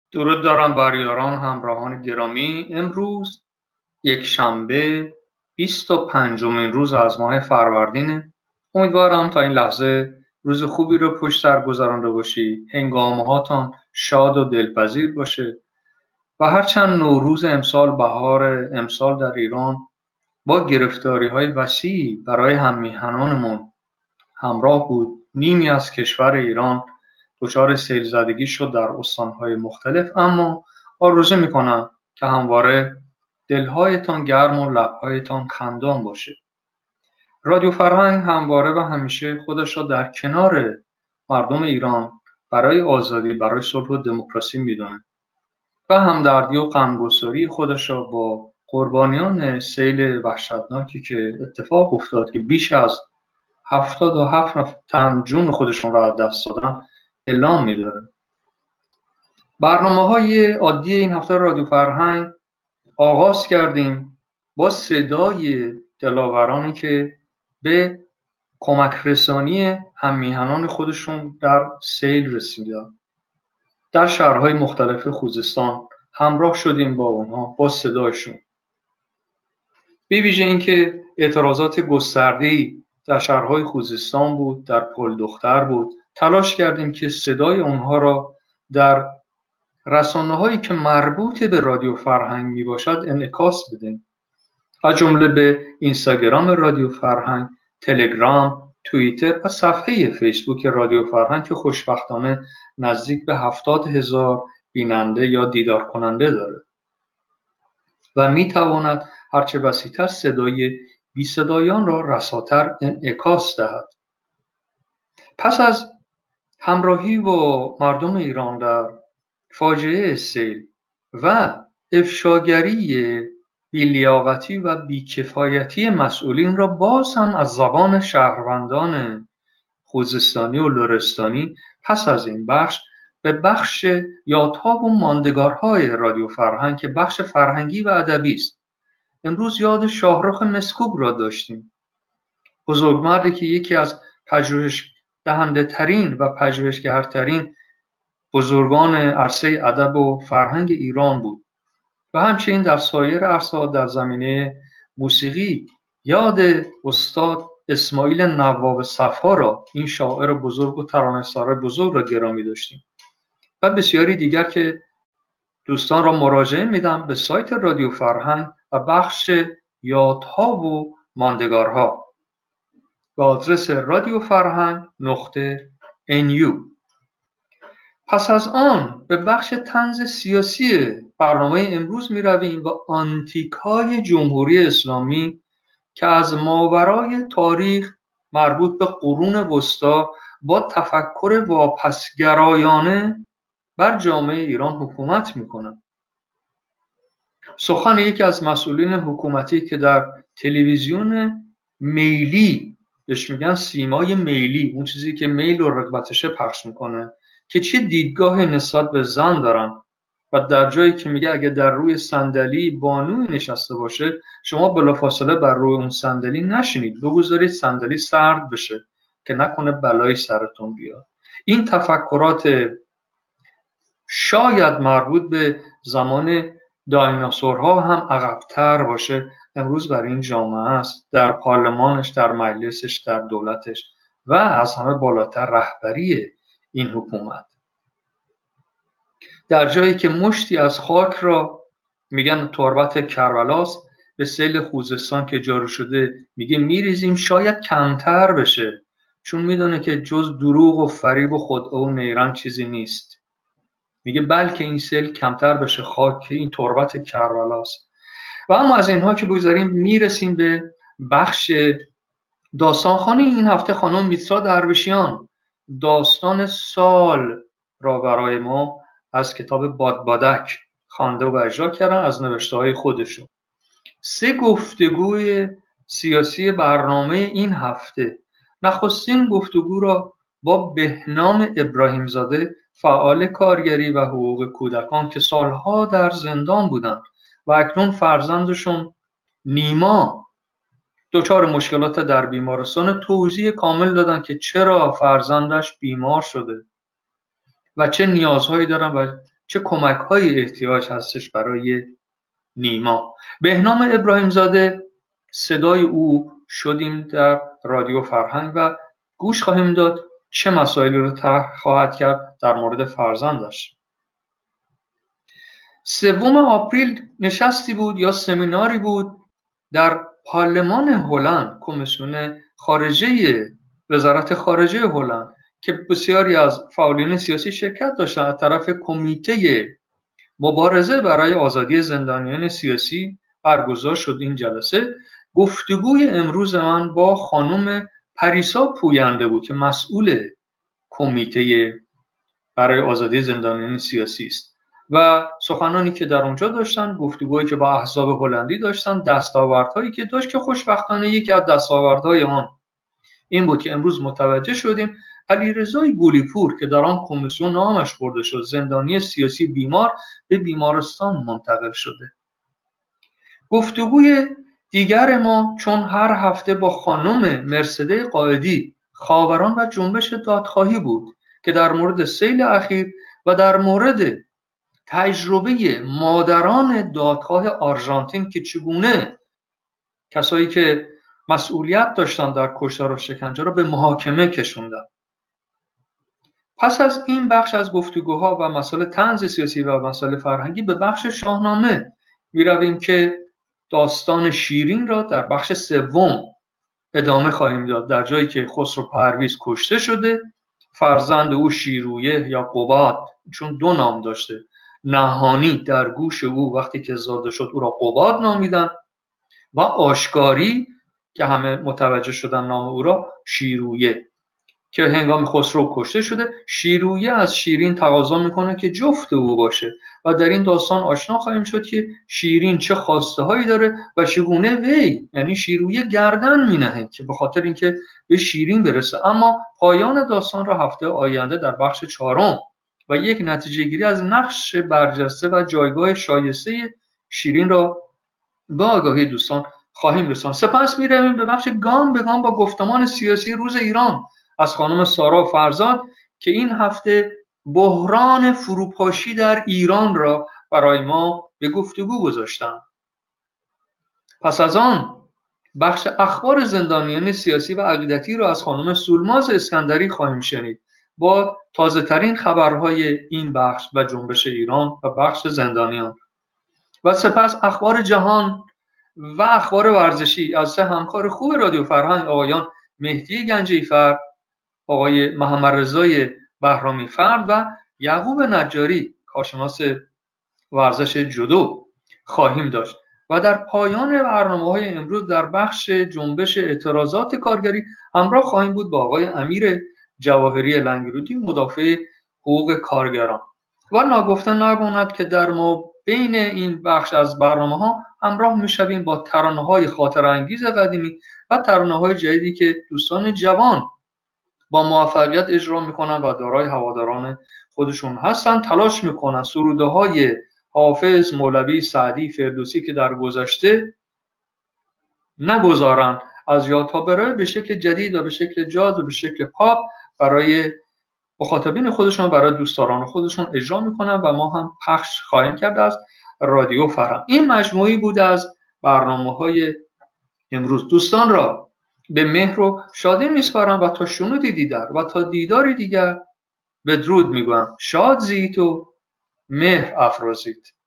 درود دارم بر یاران همراهان گرامی. امروز یک شنبه 25مین روز از ماه فروردینه. امیدوارم تا این لحظه روز خوبی رو پشت سر گذرانده باشی، هنگامه هاتان شاد و دلپذیر باشه و هرچند نوروز امسال، بهار امسال در ایران با گرفتاری های وسیعی برای هممیهنانمون همراه بود، نیمی از کشور ایران دچار سیل زدگی شد در استانهای مختلف، اما آرزو میکنم که همواره دلهایتان گرم و لبهایتان خندان باشه. رادیو فرهنگ همواره و همیشه خودش را در کنار مردم ایران برای آزادی، برای صلح و دموکراسی میدونه و همدردی و غمگساری خودش را با قربانیان سیل وحشتناکی که اتفاق افتاد که بیش از 77 تن جون خودشون را از دست دادن اعلام می‌داره. برنامه‌های عادی این هفته رادیو فرهنگ آغاز کردیم با صدای دلاورانی که به کمک رسانی هممیهنان خودشون در سیل رسیدن. در شهرهای مختلف خوزستان همراه شدیم با اونها، با صدایشون. به ویژه اینکه اعتراضات گسترده‌ای در شهرهای خوزستان بود، در پلدختر بود، تلاش کردیم که صدای اونها را در رسانه‌هایی که مربوط به رادیو فرهنگ می باشد انعکاس بدیم، از جمله به اینستاگرام رادیو فرهنگ، تلگرام، توییتر و صفحه فیسبوک رادیو فرهنگ که خوشبختانه نزدیک به 70,000 بیننده یا دیدار کننده داره و می تواند هرچه وسیع‌تر صدای بی صدایان را رساتر انعکاس دهد. پس از همراهی با مردم ایران در فاجعه سیل و افشاگری بی‌لیاقتی و بی‌کفایتی مسئولین را باز هم از زبان شهروندان خوزستانی و لرستانی، پس از این بخش به بخش یادها و ماندگارهای رادیو فرهنگ که بخش فرهنگی و ادبی است. امروز یاد شاهرخ مسکوب را داشتیم، بزرگمردی که یکی از پژوهش دهنده ترین و پژوهشگرترین بزرگان عرصه ادب و فرهنگ ایران بود و همچنین در سایر عرصه‌ها در زمینه موسیقی یاد استاد اسماعیل نواب صفا را، این شاعر بزرگ و ترانه‌سرای بزرگ را گرامی داشتیم و بسیاری دیگر که دوستان را مراجعه میدم به سایت رادیو فرهنگ و بخش یادها و ماندگارها به آدرس radioffarhang.nu. پس از آن به بخش طنز سیاسی برنامه امروز می رویم و آنتیکای جمهوری اسلامی که از ماورای تاریخ مربوط به قرون وسطی با تفکر واپسگرایانه بر جامعه ایران حکومت می کنند. سخن یکی از مسئولین حکومتی که در تلویزیون میلی، بهش میگن سیمای میلی، اون چیزی که میل و رغبتشه پخش میکنه، که چه دیدگاه نسبت به زن دارن و در جایی که میگه اگه در روی صندلی بانوی نشسته باشه شما بلافاصله بر روی اون صندلی نشینید، بگذارید صندلی سرد بشه که نکنه بلایی سرتون بیاد. این تفکرات شاید مربوط به زمان دایناسورها هم عقب‌تر باشه، امروز برای این جامعه است، در پارلمانش، در مجلسش، در دولتش و از همه بالاتر رهبری این حکومت. در جایی که مشتی از خاک را میگن تربت کربلاست، به سیل خوزستان که جارو شده میگه میریزیم شاید کمتر بشه، چون میدونه که جز دروغ و فریب و خدعه و نیرنگ چیزی نیست. میگه بلکه این سیل کمتر بشه، خاک این تربت کربلاست. و اما از اینها که بگذاریم میرسیم به بخش داستانخوانی این هفته. خانم میترا درویشیان داستان سال را برای ما از کتاب بادبادک خوانده و اجرا کردن از نوشته‌های خودشون. 3 گفتگوی سیاسی برنامه این هفته. نخستین گفتگو را با بهنام ابراهیمزاده، فعال کارگری و حقوق کودکان که سالها در زندان بودند و اکنون فرزندشون نیما دچار مشکلات در بیمارستان، توضیح کامل دادن که چرا فرزندش بیمار شده و چه نیازهایی دارن و چه کمک‌های احتیاج هستش برای نیما. بهنام ابراهیم زاده، صدای او شدیم در رادیو فرهنگ و گوش خواهیم داد چه مسائلی رو طرح خواهد کرد در مورد فرزندش. 3 آپریل نشستی بود یا سمیناری بود در پارلمان هلند، کمیسیون خارجه وزارت خارجه هلند که بسیاری از فعالین سیاسی شرکت داشتند از طرف کمیته مبارزه برای آزادی زندانیان سیاسی برگزار شد. این جلسه گفتگوی امروز من با خانم پریسا پوینده بود که مسئول کمیته برای آزادی زندانیان سیاسی است و سخنانی که در اونجا داشتن، گفتگویی که با احزاب هلندی داشتن، دستاوردهایی که داشت که خوشبختانه یکی از دستاوردهای آن این بود که امروز متوجه شدیم علیرضا گولیپور که در آن کمیسیون نامش برده شد، زندانی سیاسی بیمار، به بیمارستان منتقل شده. گفتگوی دیگر ما چون هر هفته با خانم مرسده قائدی خاوران و جنبش دادخواهی بود که در مورد سیل اخیر و در مورد تجربه مادران دادخواه آرژانتین که چگونه کسایی که مسئولیت داشتن در کشتار و شکنجه را به محاکمه کشوندن. پس از این بخش از گفتگوها و مسائل طنز سیاسی و مسائل فرهنگی به بخش شاهنامه میرویم که داستان شیرین را در بخش 3 ادامه خواهیم داد. در جایی که خسرو پرویز کشته شده، فرزند او شیرویه یا قباد، چون 2 نام داشته، نهانی در گوش او وقتی که زاده شد او را قباد نامیدن و آشکاری که همه متوجه شدن نام او را شیرویه، که هنگام خسرو کشته شده. شیرویه از شیرین تقاضا میکنه که جفت او باشه و در این داستان آشنا خواهیم شد که شیرین چه خواسته هایی داره و چگونه وی، یعنی شیرویه، گردن مینهه که به خاطر اینکه به شیرین برسه. اما پایان داستان را هفته آینده در بخش 4 و یک نتیجه گیری از نقش برجسته و جایگاه شایسته شیرین را با آگاهی دوستان خواهیم رساند. سپس میرویم به بخش گام به گام با گفتمان سیاسی روز ایران از خانم سارا فرزاد که این هفته بحران فروپاشی در ایران را برای ما به گفتگو گذاشتند. پس از آن بخش اخبار زندانیان سیاسی و عقیدتی را از خانم سولماز اسکندری خواهیم شنید با تازه ترین خبرهای این بخش و جنبش ایران و بخش زندانیان. و سپس اخبار جهان و اخبار ورزشی از 3 همکار خوب رادیو فرهنگ، آقایان مهدی گنجیفر، آقای محمد رضای بهرامی فرد و یعقوب نجاری، کارشناس ورزش جودو خواهیم داشت. و در پایان برنامه‌های امروز در بخش جنبش اعتراضات کارگری همراه خواهیم بود با آقای امیر جواهری لنگرودی، مدافع حقوق کارگران. و ناگفته نماند که در بین این بخش از برنامه‌ها همراه می‌شویم با ترانه‌های خاطرانگیز قدیمی و ترانه‌های جدیدی که دوستان جوان با موفقیت اجرا میکنن و دارای هواداران خودشون هستن، تلاش میکنن سروده‌های حافظ، مولوی، سعدی، فردوسی که در گذشته نگذارن از یاد تا برای به شکل جدید و به شکل جاز و به شکل پاپ برای مخاطبین خودشون، برای دوستداران خودشون اجرا میکنن و ما هم پخش خواهیم کرد از رادیو فرهنگ. این مجموعی بود از برنامه‌های امروز. دوستان را به مهر و شادی میسپارم و تا شنودی دیگر و تا دیداری دیگر بدرود میگویم. شاد زیید و مهر افرازید.